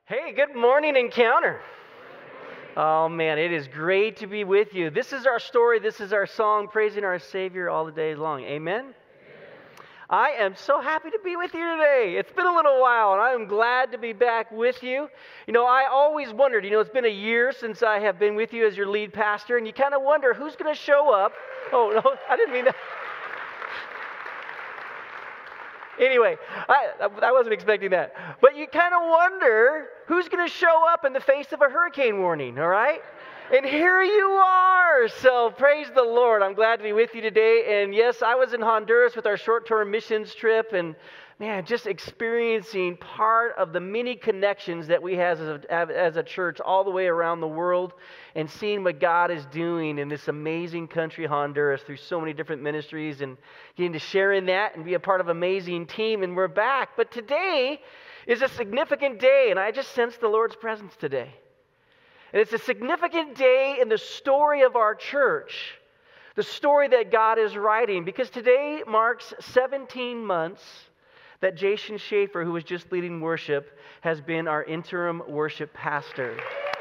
Hey, good morning, Encounter. Oh man, it is great to be with you. This is our story, this is our song, praising our Savior all the day long. Amen? I am so happy to be with you today. It's been a little while, and I am glad to be back with you. I always wondered, it's been a year since I have been with you as your lead pastor, and you kind of wonder who's going to show up. Oh, no, I didn't mean that. Anyway, I wasn't expecting that. But you kind of wonder who's going to show up in the face of a hurricane warning, all right? And here you are. So praise the Lord. I'm glad to be with you today. And yes, I was in Honduras with our short-term missions trip. And man, just experiencing part of the many connections that we have as a church all the way around the world, and seeing what God is doing in this amazing country, Honduras, through so many different ministries, and getting to share in that and be a part of an amazing team. And we're back. But today is a significant day, and I just sense the Lord's presence today. And it's a significant day in the story of our church, the story that God is writing, because today marks 17 months that Jason Schaefer, who was just leading worship, has been our interim worship pastor.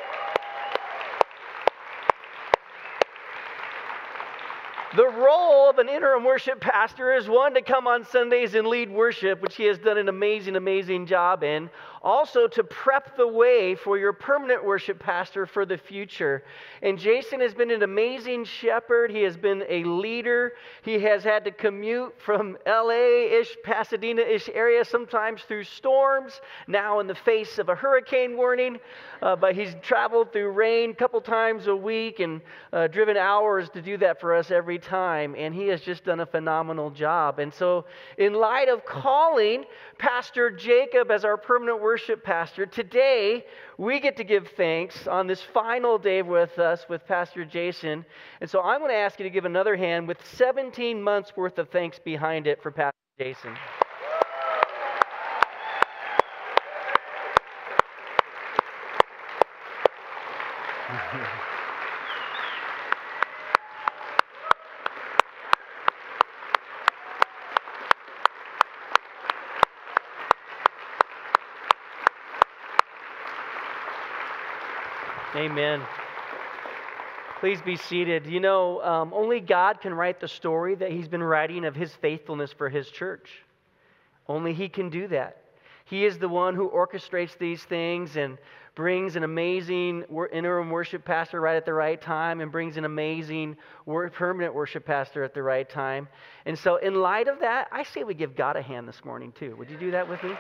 The role of an interim worship pastor is one, to come on Sundays and lead worship, which he has done an amazing job in. Also to prep the way for your permanent worship pastor for the future. And Jason has been an amazing shepherd. He has been a leader. He has had to commute from LA-ish, Pasadena-ish area, sometimes through storms, now in the face of a hurricane warning. But he's traveled through rain a couple times a week and driven hours to do that for us every time. And he has just done a phenomenal job. And so in light of calling Pastor Jacob as our permanent worship pastor, today we get to give thanks on this final day with us with Pastor Jason. And so I'm going to ask you to give another hand with 17 months worth of thanks behind it for Pastor Jason. Amen. Please be seated. Only God can write the story that He's been writing of His faithfulness for His church. Only He can do that. He is the one who orchestrates these things and brings an amazing interim worship pastor right at the right time, and brings an amazing permanent worship pastor at the right time. And so in light of that, I say we give God a hand this morning too. Would you do that with me?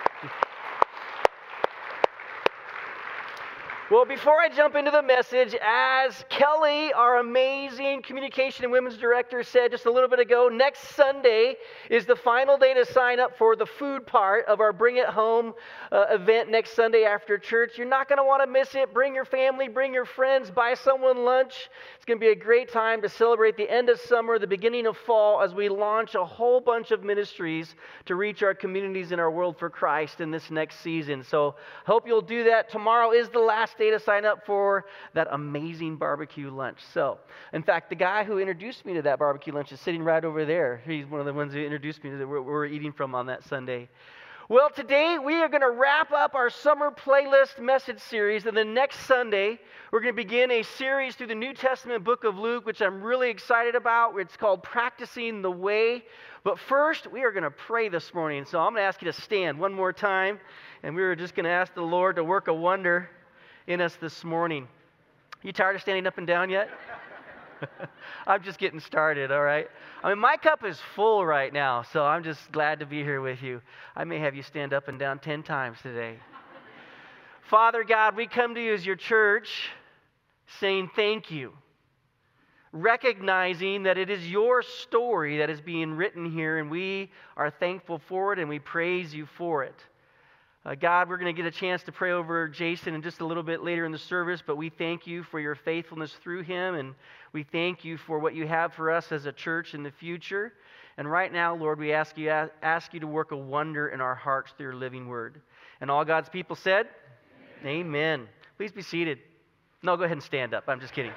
Well, before I jump into the message, as Kelly, our amazing communication and women's director, said just a little bit ago, next Sunday is the final day to sign up for the food part of our Bring It Home event next Sunday after church. You're not going to want to miss it. Bring your family, bring your friends, buy someone lunch. It's going to be a great time to celebrate the end of summer, the beginning of fall, as we launch a whole bunch of ministries to reach our communities in our world for Christ in this next season. So hope you'll do that. Tomorrow is the last day to sign up for that amazing barbecue lunch. So, in fact, the guy who introduced me to that barbecue lunch is sitting right over there. He's one of the ones who introduced me to what we're eating from on that Sunday. Well, today we are going to wrap up our summer playlist message series, and then next Sunday we're going to begin a series through the New Testament book of Luke, which I'm really excited about. It's called Practicing the Way. But first, we are going to pray this morning. So I'm going to ask you to stand one more time, and we're just going to ask the Lord to work a wonder in us this morning. You tired of standing up and down yet? I'm just getting started, all right? My cup is full right now, so I'm just glad to be here with you. I may have you stand up and down 10 times today. Father God, we come to you as your church saying thank you, recognizing that it is your story that is being written here, and we are thankful for it, and we praise you for it. God, we're going to get a chance to pray over Jason in just a little bit later in the service, but we thank you for your faithfulness through him, and we thank you for what you have for us as a church in the future. And right now, Lord, we ask you to work a wonder in our hearts through your living word. And all God's people said, Amen. Please be seated. No, go ahead and stand up. I'm just kidding.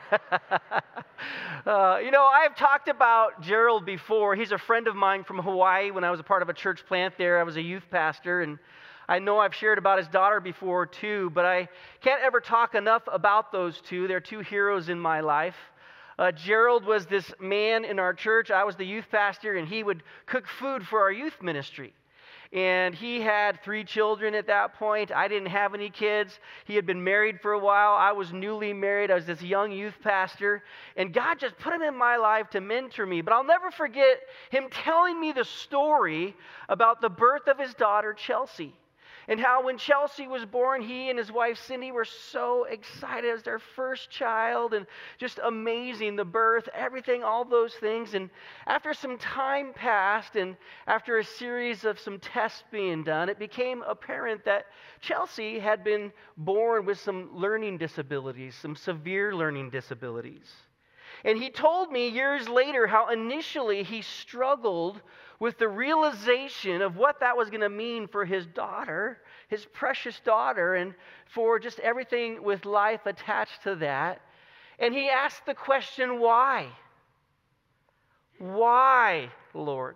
I've talked about Gerald before. He's a friend of mine from Hawaii. When I was a part of a church plant there, I was a youth pastor, and I know I've shared about his daughter before too, but I can't ever talk enough about those two. They're two heroes in my life. Gerald was this man in our church. I was the youth pastor, and he would cook food for our youth ministry. And he had 3 children at that point. I didn't have any kids. He had been married for a while. I was newly married. I was this young youth pastor. And God just put him in my life to mentor me. But I'll never forget him telling me the story about the birth of his daughter, Chelsea. And how when Chelsea was born, he and his wife Cindy were so excited. It was their first child, and just amazing, the birth, everything, all those things. And after some time passed, and after a series of some tests being done, it became apparent that Chelsea had been born with some learning disabilities, some severe learning disabilities. And he told me years later how initially he struggled with the realization of what that was going to mean for his daughter, his precious daughter, and for just everything with life attached to that. And he asked the question, why? Why, Lord?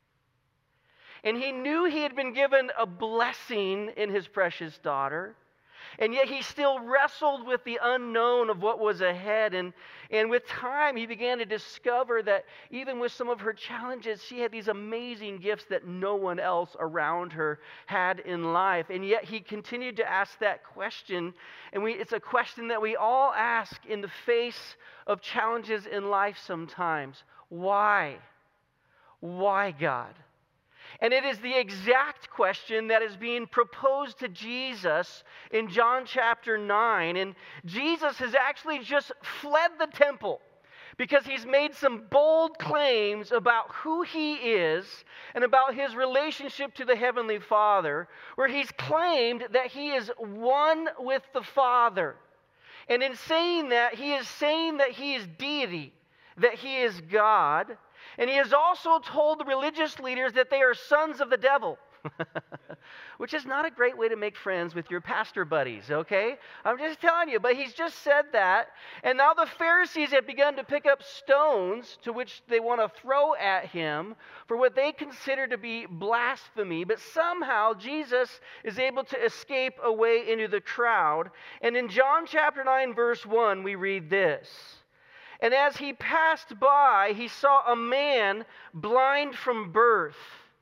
And he knew he had been given a blessing in his precious daughter. And yet he still wrestled with the unknown of what was ahead. And with time, he began to discover that even with some of her challenges, she had these amazing gifts that no one else around her had in life. And yet he continued to ask that question. And it's a question that we all ask in the face of challenges in life sometimes. Why? Why, God? And it is the exact question that is being proposed to Jesus in John chapter 9. And Jesus has actually just fled the temple because he's made some bold claims about who he is and about his relationship to the Heavenly Father, where he's claimed that he is one with the Father. And in saying that, he is saying that he is deity, that he is God. And he has also told the religious leaders that they are sons of the devil, which is not a great way to make friends with your pastor buddies, okay? I'm just telling you, but he's just said that. And now the Pharisees have begun to pick up stones to which they want to throw at him for what they consider to be blasphemy. But somehow Jesus is able to escape away into the crowd. And in John chapter 9, verse 1, we read this. And as he passed by, he saw a man blind from birth.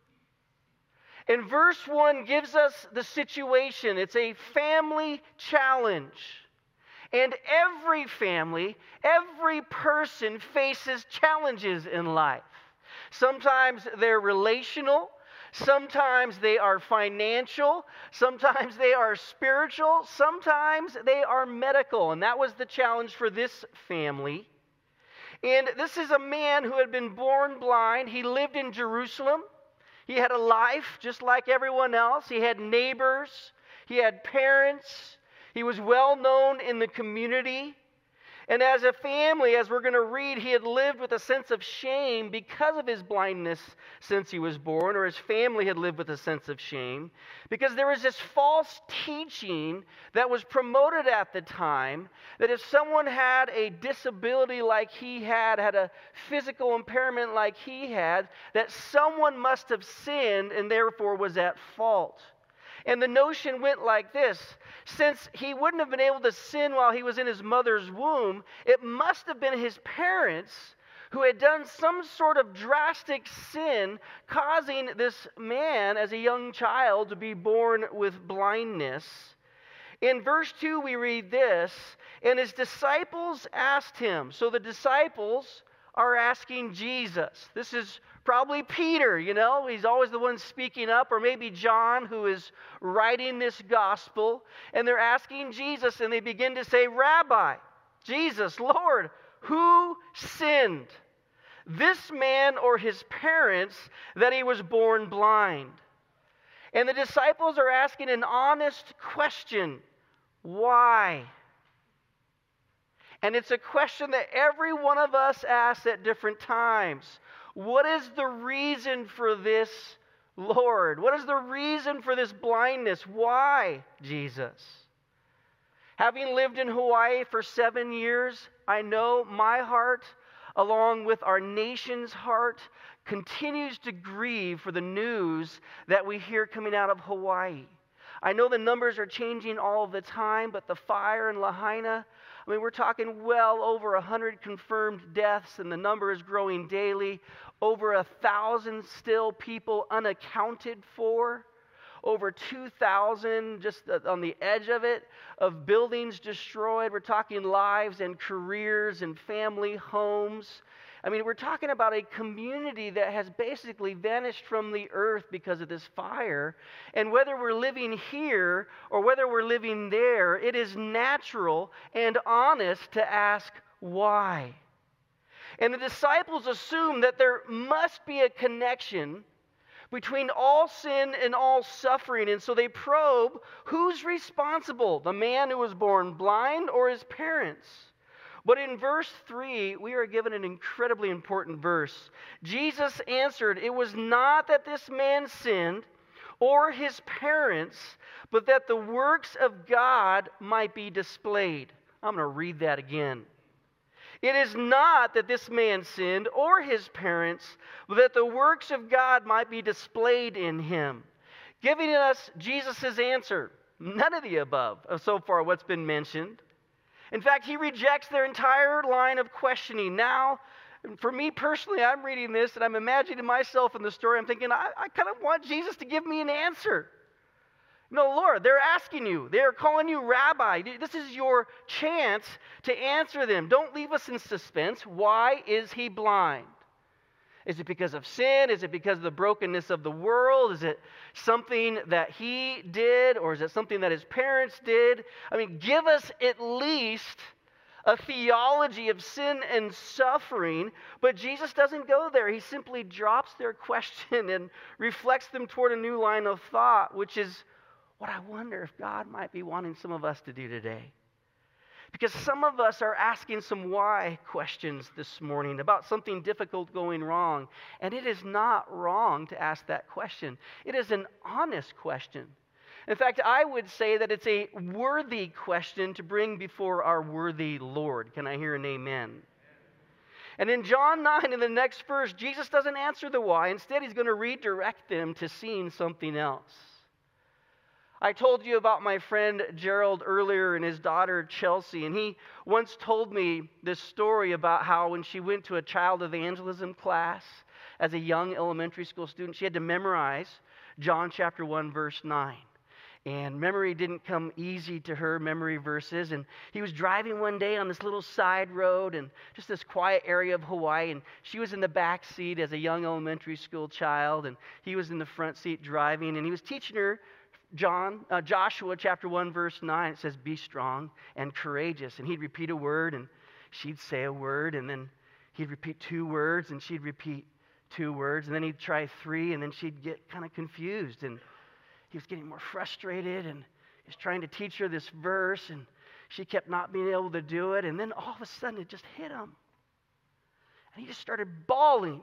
And verse 1 gives us the situation. It's a family challenge. And every family, every person faces challenges in life. Sometimes they're relational. Sometimes they are financial. Sometimes they are spiritual. Sometimes they are medical. And that was the challenge for this family. And this is a man who had been born blind. He lived in Jerusalem. He had a life just like everyone else. He had neighbors. He had parents. He was well known in the community. And as a family, as we're going to read, he had lived with a sense of shame because of his blindness since he was born, or his family had lived with a sense of shame, because there was this false teaching that was promoted at the time that if someone had a disability like he had a physical impairment like he had, that someone must have sinned and therefore was at fault. And the notion went like this. Since he wouldn't have been able to sin while he was in his mother's womb, it must have been his parents who had done some sort of drastic sin, causing this man as a young child to be born with blindness. In verse 2 we read this, and his disciples asked him. So the disciples are asking Jesus. This is probably Peter, he's always the one speaking up, or maybe John, who is writing this gospel, and they're asking Jesus, and they begin to say, Rabbi, Jesus, Lord, who sinned, this man or his parents, that he was born blind? And the disciples are asking an honest question, why? And it's a question that every one of us asks at different times. What is the reason for this, Lord? What is the reason for this blindness? Why, Jesus? Having lived in Hawaii for 7 years, I know my heart, along with our nation's heart, continues to grieve for the news that we hear coming out of Hawaii. I know the numbers are changing all the time, but the fire in Lahaina, I mean, we're talking well over 100 confirmed deaths, and the number is growing daily. Over 1,000 still people unaccounted for. Over 2,000 just on the edge of it, of buildings destroyed. We're talking lives and careers and family homes. I mean, we're talking about a community that has basically vanished from the earth because of this fire. And whether we're living here or whether we're living there, it is natural and honest to ask why. And the disciples assume that there must be a connection between all sin and all suffering. And so they probe, who's responsible? The man who was born blind or his parents? But in verse 3, we are given an incredibly important verse. Jesus answered, "It was not that this man sinned or his parents, but that the works of God might be displayed." I'm going to read that again. "It is not that this man sinned or his parents, but that the works of God might be displayed in him." Giving us Jesus' answer. None of the above of so far what's been mentioned. In fact, he rejects their entire line of questioning. Now, for me personally, I'm reading this and I'm imagining myself in the story. I'm thinking, I kind of want Jesus to give me an answer. No, Lord, they're asking you. They're calling you rabbi. This is your chance to answer them. Don't leave us in suspense. Why is he blind? Is it because of sin? Is it because of the brokenness of the world? Is it something that he did? Or is it something that his parents did? I mean, give us at least a theology of sin and suffering. But Jesus doesn't go there. He simply drops their question and reflects them toward a new line of thought, which is what I wonder if God might be wanting some of us to do today. Because some of us are asking some why questions this morning about something difficult going wrong. And it is not wrong to ask that question. It is an honest question. In fact, I would say that it's a worthy question to bring before our worthy Lord. Can I hear an amen? And in John 9, in the next verse, Jesus doesn't answer the why. Instead, he's going to redirect them to seeing something else. I told you about my friend Gerald earlier and his daughter Chelsea, and he once told me this story about how when she went to a child evangelism class as a young elementary school student, she had to memorize John chapter 1, verse 9. And memory didn't come easy to her, memory verses. And he was driving one day on this little side road and just this quiet area of Hawaii. And she was in the back seat as a young elementary school child. And he was in the front seat driving. And he was teaching her Joshua chapter 1, verse 9. It says, "Be strong and courageous." And he'd repeat a word and she'd say a word. And then he'd repeat 2 words and she'd repeat 2 words. And then he'd try 3 and then she'd get kind of confused. And he was getting more frustrated and he was trying to teach her this verse and she kept not being able to do it. And then all of a sudden it just hit him. And he just started bawling.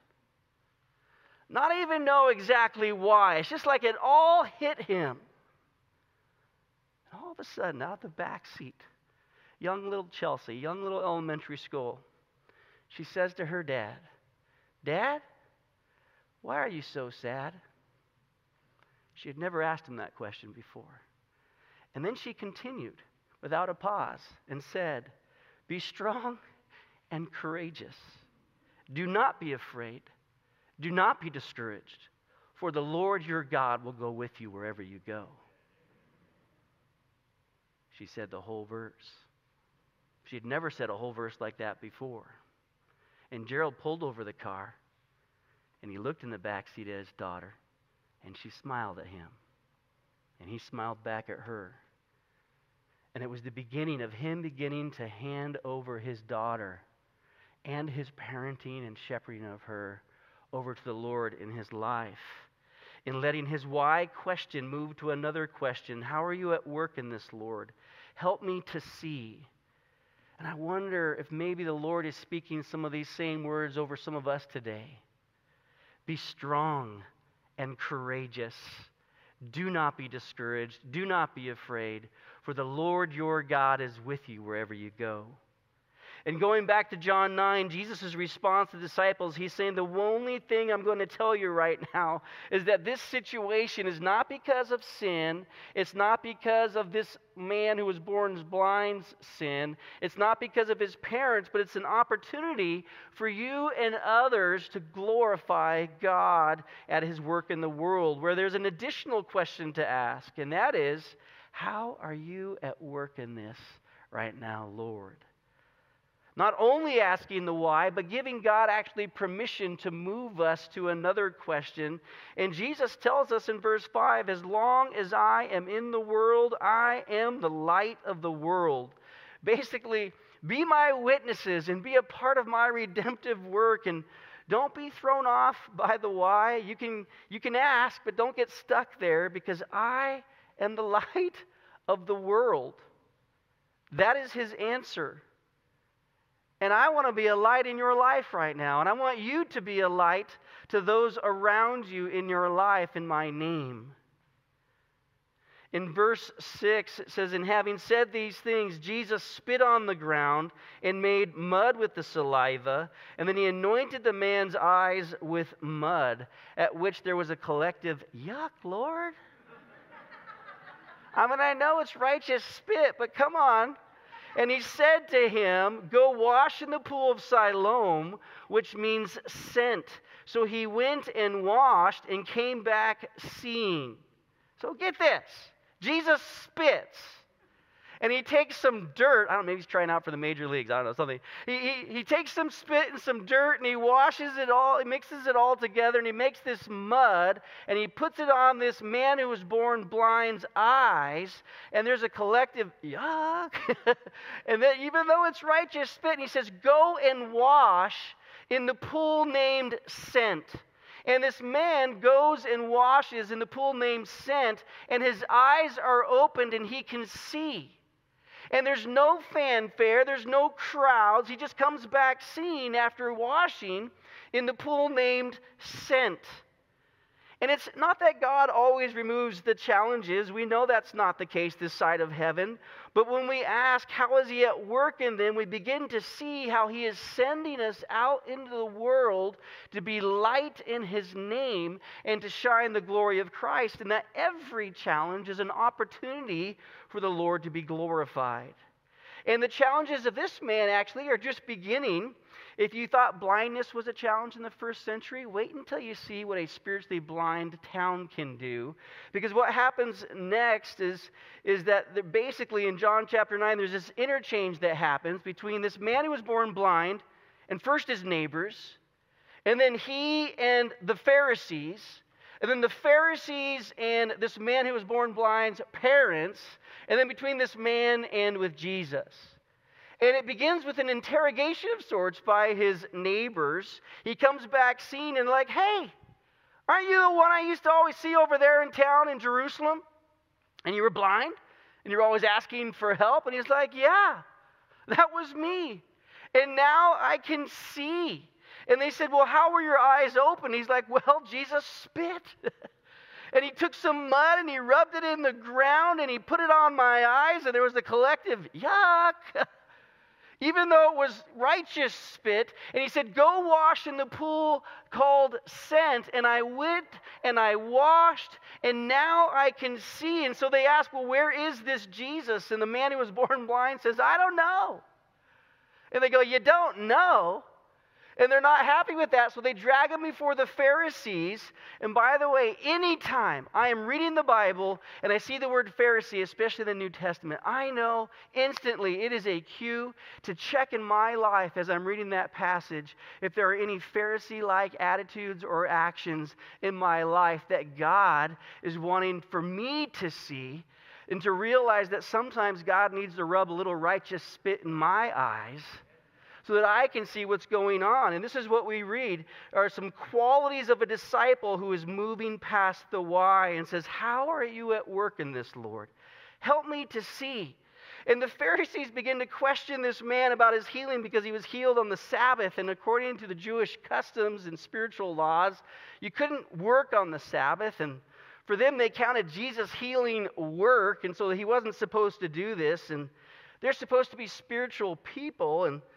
Not even know exactly why. It's just like it all hit him. And all of a sudden, out the back seat, young little Chelsea, young little elementary school, she says to her dad, "Dad, why are you so sad?" She had never asked him that question before. And then she continued without a pause and said, "Be strong and courageous. Do not be afraid. Do not be discouraged, for the Lord your God will go with you wherever you go." She said the whole verse. She had never said a whole verse like that before. And Gerald pulled over the car, and he looked in the back seat at his daughter, and she smiled at him. And he smiled back at her. And it was the beginning of him beginning to hand over his daughter and his parenting and shepherding of her over to the Lord in his life, in letting his why question move to another question. How are you at work in this, Lord? Help me to see. And I wonder if maybe the Lord is speaking some of these same words over some of us today. Be strong and courageous. Do not be discouraged. Do not be afraid, for the Lord your God is with you wherever you go. And going back to John 9, Jesus' response to the disciples, he's saying, the only thing I'm going to tell you right now is that this situation is not because of sin. It's not because of this man who was born blind's sin. It's not because of his parents, but it's an opportunity for you and others to glorify God at his work in the world, where there's an additional question to ask, and that is, how are you at work in this right now, Lord? Not only asking the why, but giving God actually permission to move us to another question. And Jesus tells us in verse 5, as long as I am in the world, I am the light of the world. Basically, be my witnesses and be a part of my redemptive work, and don't be thrown off by the why. You can ask, but don't get stuck there, because I am the light of the world. That is his answer. And I want to be a light in your life right now. And I want you to be a light to those around you in your life in my name. In verse 6, it says, and having said these things, Jesus spit on the ground and made mud with the saliva. And then he anointed the man's eyes with mud, at which there was a collective, yuck, Lord. I mean, I know it's righteous spit, but come on. And he said to him, go wash in the pool of Siloam, which means sent. So he went and washed and came back seeing. So get this. Jesus spits. And he takes some dirt. I don't know, maybe he's trying out for the major leagues. I don't know, something. He takes some spit and some dirt and he washes it all. He mixes it all together and he makes this mud and he puts it on this man who was born blind's eyes. And there's a collective, yuck. And then even though it's righteous spit, and he says, go and wash in the pool named Sent. And this man goes and washes in the pool named Sent, and his eyes are opened and he can see. And there's no fanfare, there's no crowds. He just comes back seeing after washing in the pool named Sent. And it's not that God always removes the challenges. We know that's not the case this side of heaven. But when we ask, how is he at work in them, we begin to see how he is sending us out into the world to be light in his name and to shine the glory of Christ. And that every challenge is an opportunity for the Lord to be glorified. And the challenges of this man actually are just beginning. If you thought blindness was a challenge in the first century, wait until you see what a spiritually blind town can do. Because what happens next is that basically in John chapter 9, there's this interchange that happens between this man who was born blind and first his neighbors, and then he and the Pharisees, and then the Pharisees and this man who was born blind's parents, and then between this man and with Jesus. And it begins with an interrogation of sorts by his neighbors. He comes back seeing and like, hey, aren't you the one I used to always see over there in town in Jerusalem? And you were blind? And you're always asking for help? And he's like, yeah, that was me. And now I can see. And they said, well, how were your eyes open? He's like, well, Jesus spit. And he took some mud and he rubbed it in the ground and he put it on my eyes. And there was a collective, yuck. Even though it was righteous spit. And he said, go wash in the pool called Sent. And I went and I washed and now I can see. And so they asked, well, where is this Jesus? And the man who was born blind says, I don't know. And they go, you don't know? And they're not happy with that, so they drag him before the Pharisees. And by the way, anytime I am reading the Bible and I see the word Pharisee, especially the New Testament, I know instantly it is a cue to check in my life as I'm reading that passage if there are any Pharisee-like attitudes or actions in my life that God is wanting for me to see, and to realize that sometimes God needs to rub a little righteous spit in my eyes so that I can see what's going on. And this is what we read are some qualities of a disciple who is moving past the why and says, how are you at work in this, Lord? Help me to see. And the Pharisees begin to question this man about his healing because he was healed on the Sabbath. And according to the Jewish customs and spiritual laws, you couldn't work on the Sabbath. And for them, they counted Jesus' healing work. And so he wasn't supposed to do this. And they're supposed to be spiritual people. And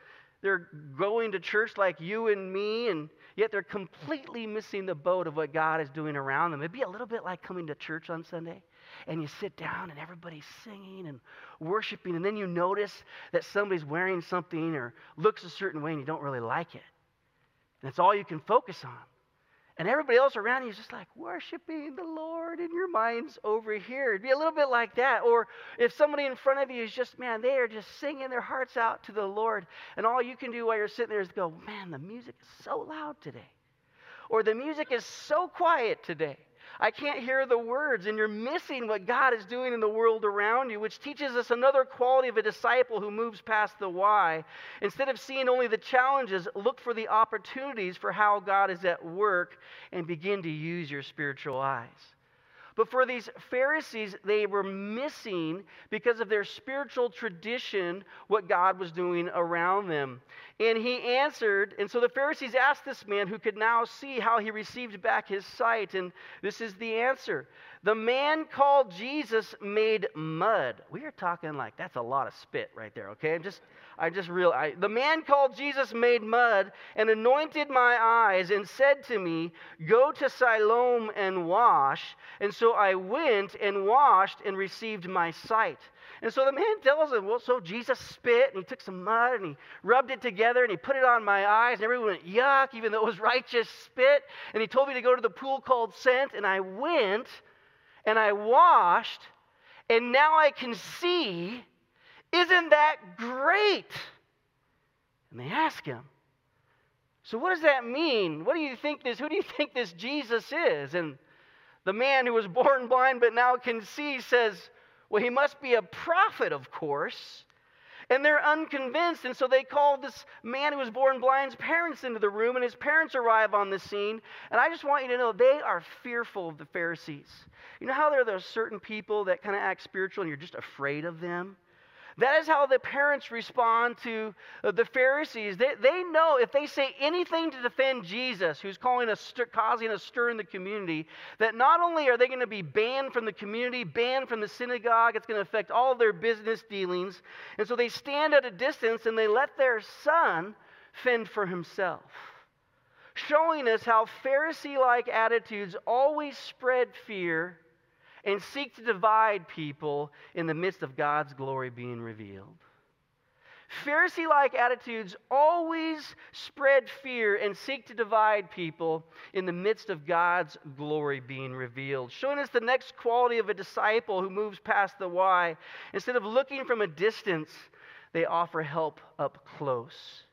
They're going to church like you and me, and yet they're completely missing the boat of what God is doing around them. It'd be a little bit like coming to church on Sunday, and you sit down and everybody's singing and worshiping, and then you notice that somebody's wearing something or looks a certain way and you don't really like it. And that's all you can focus on. And everybody else around you is just like worshiping the Lord, and your mind's over here. It'd be a little bit like that. Or if somebody in front of you is just, man, they are just singing their hearts out to the Lord, and all you can do while you're sitting there is go, man, the music is so loud today. Or the music is so quiet today. I can't hear the words, and you're missing what God is doing in the world around you, which teaches us another quality of a disciple who moves past the why. Instead of seeing only the challenges, look for the opportunities for how God is at work and begin to use your spiritual eyes. But for these Pharisees, they were missing, because of their spiritual tradition, what God was doing around them. And he answered, and so the Pharisees asked this man who could now see how he received back his sight, and this is the answer. The man called Jesus made mud. We are talking like, that's a lot of spit right there, okay? The man called Jesus made mud and anointed my eyes and said to me, go to Siloam and wash. And so I went and washed and received my sight. And so the man tells him, well, so Jesus spit, and he took some mud, and he rubbed it together, and he put it on my eyes, and everyone went, yuck, even though it was righteous spit. And he told me to go to the pool called Sent, and I went, and I washed, and now I can see. Isn't that great? And they ask him, so what does that mean? Who do you think this Jesus is? And the man who was born blind but now can see says, well, he must be a prophet, of course. And they're unconvinced, and so they call this man who was born blind's parents into the room, and his parents arrive on the scene. And I just want you to know, they are fearful of the Pharisees. You know how there are those certain people that kind of act spiritual and you're just afraid of them? That is how the parents respond to the Pharisees. They know if they say anything to defend Jesus, who's causing a stir in the community, that not only are they going to be banned from the community, banned from the synagogue, it's going to affect all of their business dealings. And so they stand at a distance and they let their son fend for himself, showing us how Pharisee-like attitudes always spread fear and seek to divide people in the midst of God's glory being revealed. Pharisee-like attitudes always spread fear and seek to divide people in the midst of God's glory being revealed, showing us the next quality of a disciple who moves past the why. Instead of looking from a distance, they offer help up close.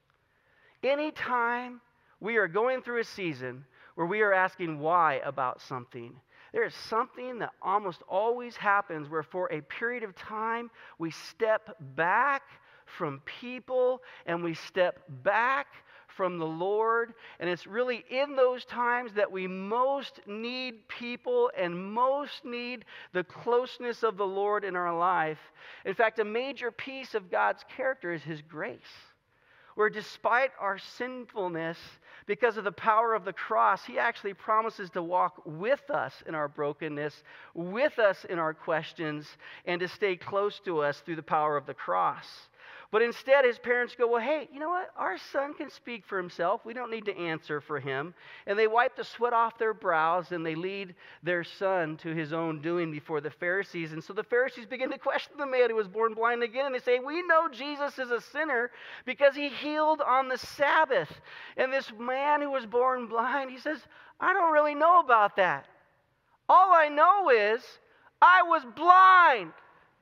Anytime we are going through a season where we are asking why about something, there is something that almost always happens where for a period of time we step back from people and we step back from the Lord. And it's really in those times that we most need people and most need the closeness of the Lord in our life. In fact, a major piece of God's character is His grace, where despite our sinfulness, because of the power of the cross, He actually promises to walk with us in our brokenness, with us in our questions, and to stay close to us through the power of the cross. But instead, his parents go, well, hey, you know what? Our son can speak for himself. We don't need to answer for him. And they wipe the sweat off their brows, and they lead their son to his own doing before the Pharisees. And so the Pharisees begin to question the man who was born blind again. And they say, we know Jesus is a sinner because he healed on the Sabbath. And this man who was born blind, he says, I don't really know about that. All I know is I was blind,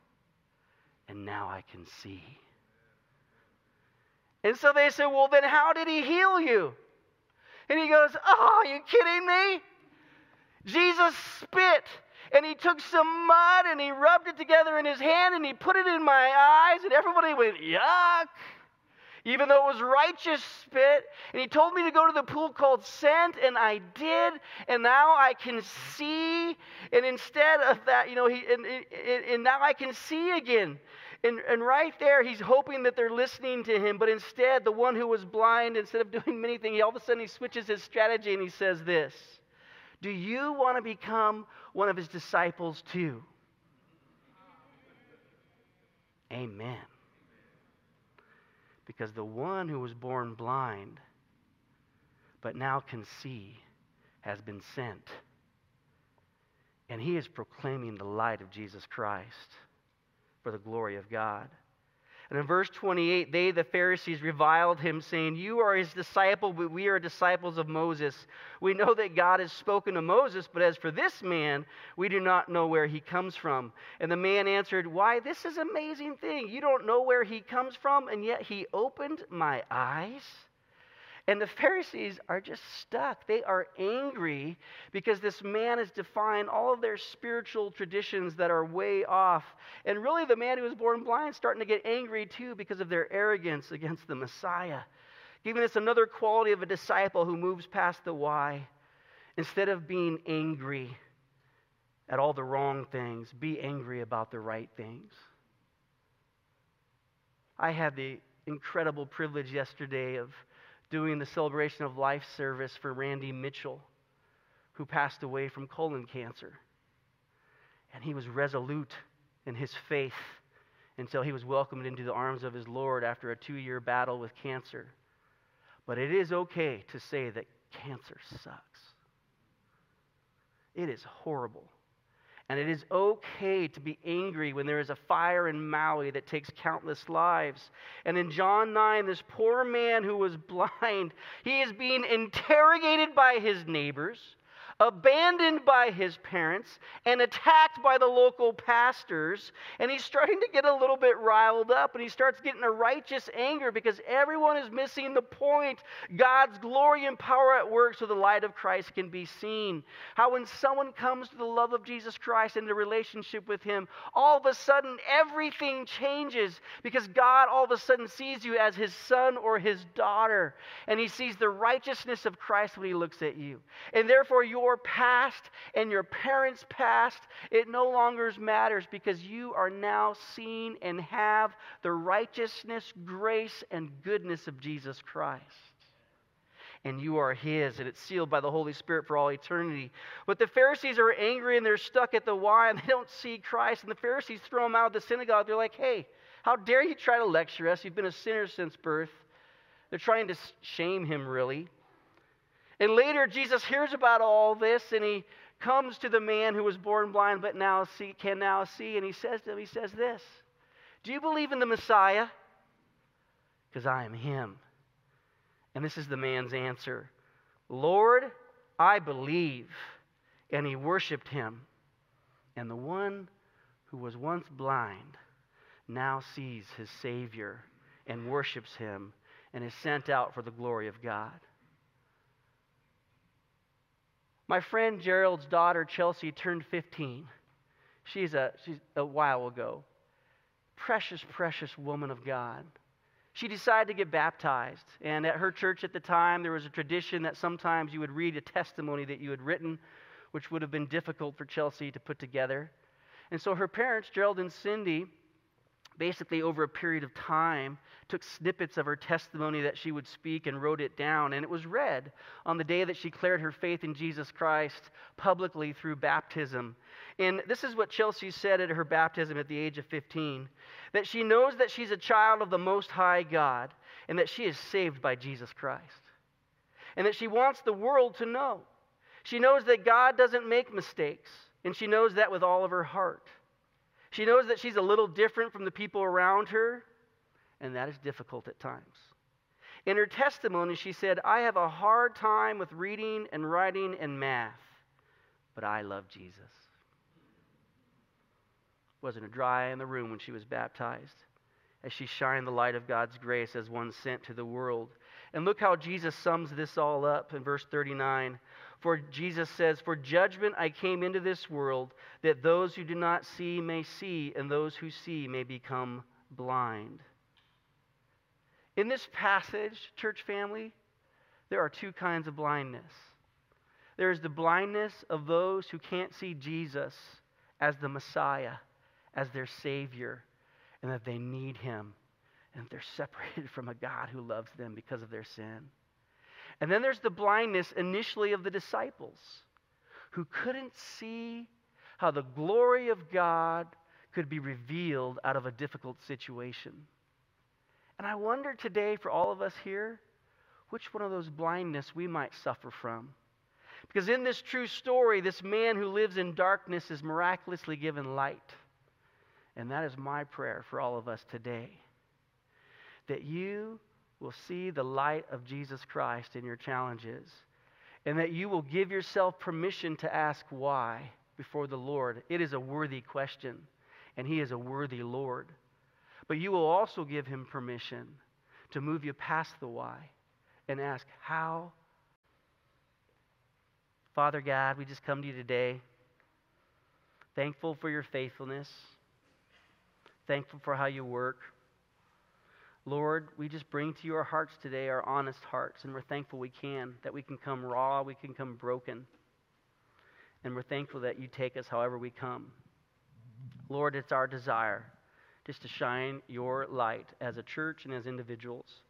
and now I can see. And so they say, well, then how did he heal you? And he goes, oh, are you kidding me? Jesus spit, and he took some mud, and he rubbed it together in his hand, and he put it in my eyes, and everybody went, yuck, even though it was righteous spit. And he told me to go to the pool called Sent, and I did, and now I can see. And instead of that, and now I can see again. And right there, he's hoping that they're listening to him. But instead, the one who was blind, instead of doing anything, all of a sudden he switches his strategy and he says this: do you want to become one of his disciples too? Amen. because the one who was born blind but now can see has been sent. And he is proclaiming the light of Jesus Christ for the glory of God. And in verse 28, they, the Pharisees, reviled him, saying, "You are his disciple, but we are disciples of Moses. We know that God has spoken to Moses, but as for this man, we do not know where he comes from." And the man answered, "Why, this is an amazing thing. You don't know where he comes from, and yet he opened my eyes." And the Pharisees are just stuck. They are angry because this man is defying all of their spiritual traditions that are way off. And really, the man who was born blind is starting to get angry too because of their arrogance against the Messiah, giving us another quality of a disciple who moves past the why. Instead of being angry at all the wrong things, be angry about the right things. I had the incredible privilege yesterday of doing the celebration of life service for Randy Mitchell, who passed away from colon cancer. And he was resolute in his faith until he was welcomed into the arms of his Lord after a 2-year battle with cancer. But it is okay to say that cancer sucks. It is horrible. And it is okay to be angry when there is a fire in Maui that takes countless lives. And in John 9, this poor man who was blind, he is being interrogated by his neighbors, abandoned by his parents, and attacked by the local pastors. And he's starting to get a little bit riled up, and he starts getting a righteous anger because everyone is missing the point. God's glory and power at work so the light of Christ can be seen. How when someone comes to the love of Jesus Christ and the relationship with him, all of a sudden everything changes because God all of a sudden sees you as his son or his daughter, and he sees the righteousness of Christ when he looks at you. And therefore your past and your parents' past, it no longer matters because you are now seen and have the righteousness, grace, and goodness of Jesus Christ. And you are his, and it's sealed by the Holy Spirit for all eternity. But the Pharisees are angry, and they're stuck at the why, and they don't see Christ. And the Pharisees throw him out of the synagogue. They're like, "Hey, how dare you try to lecture us? You've been a sinner since birth." They're trying to shame him, really. And later, Jesus hears about all this, and he comes to the man who was born blind but can now see, and he says to him, he says this, "Do you believe in the Messiah? Because I am him." And this is the man's answer, "Lord, I believe." And he worshiped him. And the one who was once blind now sees his Savior and worships him and is sent out for the glory of God. My friend Gerald's daughter, Chelsea, turned 15. She's a while ago. Precious, precious woman of God. She decided to get baptized. And at her church at the time, there was a tradition that sometimes you would read a testimony that you had written, which would have been difficult for Chelsea to put together. And so her parents, Gerald and Cindy, basically over a period of time, took snippets of her testimony that she would speak and wrote it down. And it was read on the day that she declared her faith in Jesus Christ publicly through baptism. And this is what Chelsea said at her baptism at the age of 15, that she knows that she's a child of the Most High God and that she is saved by Jesus Christ. And that she wants the world to know. She knows that God doesn't make mistakes, and she knows that with all of her heart. She knows that she's a little different from the people around her, and that is difficult at times. In her testimony, she said, "I have a hard time with reading and writing and math, but I love Jesus." Wasn't a dry eye in the room when she was baptized, as she shined the light of God's grace as one sent to the world. And look how Jesus sums this all up in verse 39. For Jesus says, "For judgment I came into this world, that those who do not see may see, and those who see may become blind." In this passage, church family, there are two kinds of blindness. There is the blindness of those who can't see Jesus as the Messiah, as their Savior, and that they need him, and that they're separated from a God who loves them because of their sin. And then there's the blindness initially of the disciples who couldn't see how the glory of God could be revealed out of a difficult situation. And I wonder today for all of us here, which one of those blindness we might suffer from. Because in this true story, this man who lives in darkness is miraculously given light. And that is my prayer for all of us today. That you will see the light of Jesus Christ in your challenges. And that you will give yourself permission to ask why before the Lord. It is a worthy question. And He is a worthy Lord. But you will also give Him permission to move you past the why and ask how. Father God, we just come to you today, thankful for your faithfulness, thankful for how you work. Lord, we just bring to your hearts today our honest hearts, and we're thankful that we can come raw, we can come broken, and we're thankful that you take us however we come. Lord, it's our desire just to shine your light as a church and as individuals.